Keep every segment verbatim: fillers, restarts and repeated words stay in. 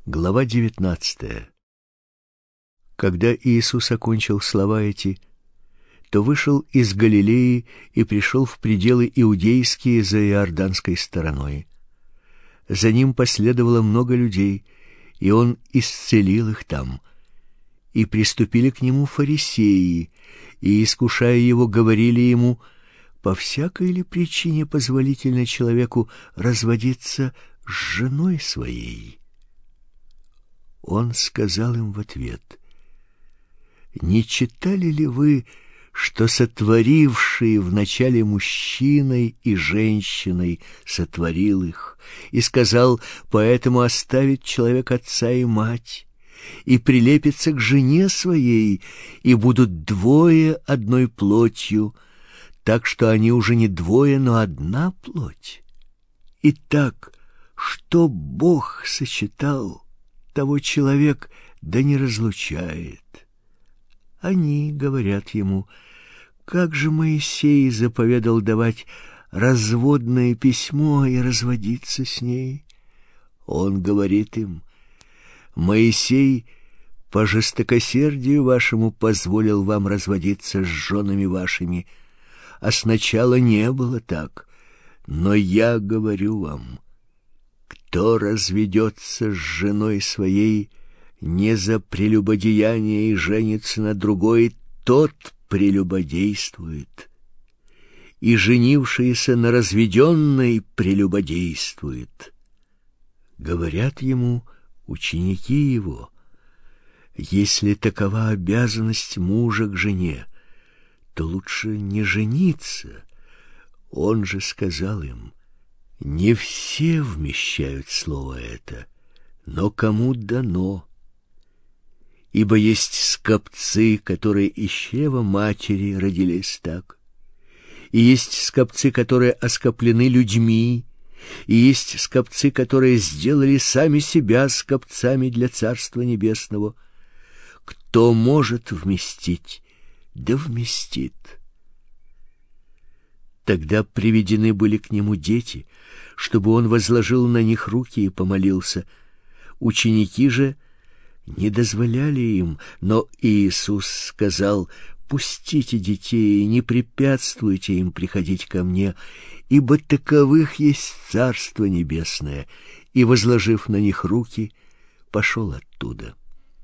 Глава девятнадцатая. Когда Иисус окончил слова эти, то вышел из Галилеи и пришел в пределы иудейские за иорданской стороной. За ним последовало много людей, и он исцелил их там. И приступили к нему фарисеи, и, искушая его, говорили ему: по всякой ли причине позволительно человеку разводиться с женой своей? Он сказал им в ответ: не читали ли вы, что сотворивший вначале мужчиной и женщиной сотворил их, и сказал: поэтому оставит человек отца и мать, и прилепится к жене своей, и будут двое одной плотью, так что они уже не двое, но одна плоть. Итак, что Бог сочетал, того человек да не разлучает. Они говорят ему: как же Моисей заповедал давать разводное письмо и разводиться с ней? Он говорит им: Моисей по жестокосердию вашему позволил вам разводиться с женами вашими, а сначала не было так. Но я говорю вам: кто разведется с женой своей не за прелюбодеяние и женится на другой, тот прелюбодействует, и женившийся на разведенной прелюбодействует. Говорят ему ученики его: если такова обязанность мужа к жене, то лучше не жениться. Он же сказал им: не все вмещают слово это, но кому дано. Ибо есть скопцы, которые из чрева матери родились так, и есть скопцы, которые оскоплены людьми, и есть скопцы, которые сделали сами себя скопцами для Царства Небесного. Кто может вместить, да вместит. Тогда приведены были к нему дети, чтобы он возложил на них руки и помолился. Ученики же не дозволяли им, но Иисус сказал: пустите детей, не препятствуйте им приходить ко мне, ибо таковых есть Царство Небесное. И, возложив на них руки, пошел оттуда.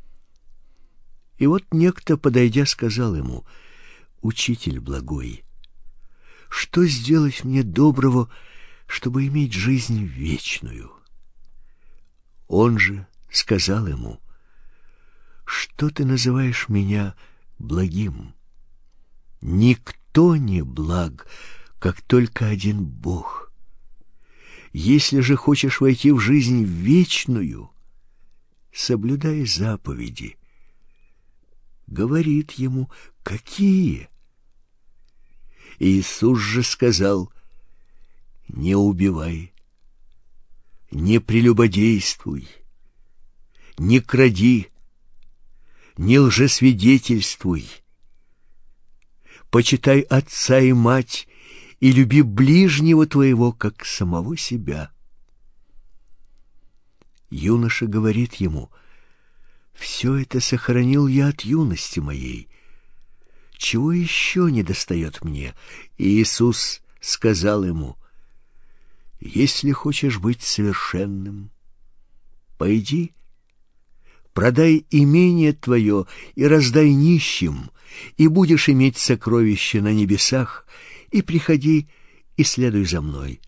И вот некто, подойдя, сказал ему: учитель благой, что сделать мне доброго, чтобы иметь жизнь вечную? Он же сказал ему: что ты называешь меня благим? Никто не благ, как только один Бог. Если же хочешь войти в жизнь вечную, соблюдай заповеди. Говорит ему: какие? Иисус же сказал: не убивай, не прелюбодействуй, не кради, не лжесвидетельствуй, почитай отца и мать и люби ближнего твоего, как самого себя. Юноша говорит ему: все это сохранил я от юности моей. Чего еще недостает мне? И Иисус сказал ему: если хочешь быть совершенным, пойди, продай имение твое и раздай нищим, и будешь иметь сокровища на небесах, и приходи и следуй за мной.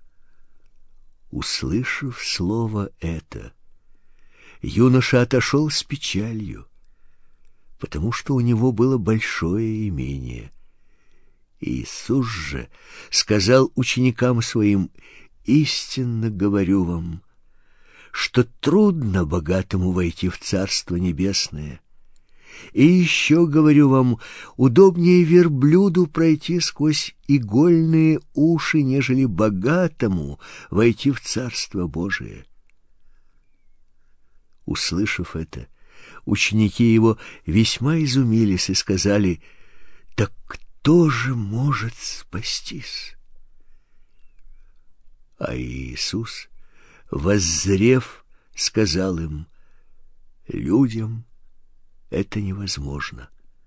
Услышав слово это, юноша отошел с печалью, потому что у него было большое имение. Иисус же сказал ученикам своим: истинно говорю вам, что трудно богатому войти в Царство Небесное. И еще говорю вам, удобнее верблюду пройти сквозь игольные уши, нежели богатому войти в Царство Божие. Услышав это, ученики его весьма изумились и сказали: так кто же может спастись? А Иисус, воззрев сказал им: людям это невозможно,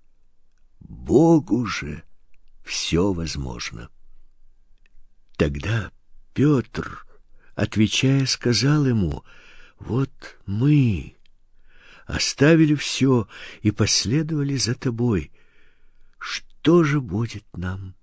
Богу же все возможно. Тогда Петр, отвечая, сказал ему: вот мы оставили все и последовали за тобой. Что же будет нам?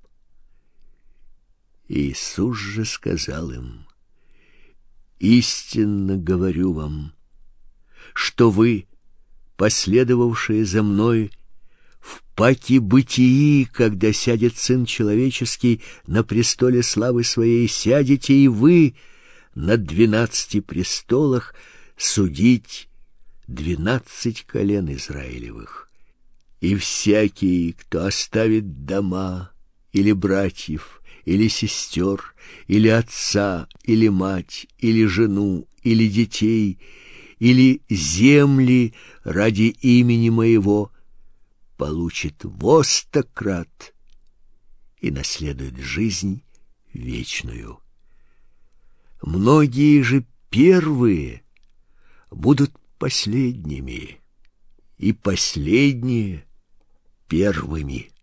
Иисус же сказал им: истинно говорю вам, что вы, последовавшие за мной, в паки бытии, когда сядет Сын Человеческий на престоле славы Своей, сядете и вы на двенадцати престолах судить двенадцать колен Израилевых. И всякий, кто оставит дома, или братьев, или сестер, или отца, или мать, или жену, или детей, или земли ради имени Моего, получит во сто крат и наследует жизнь вечную. Многие же первые будут последними, и последние первыми.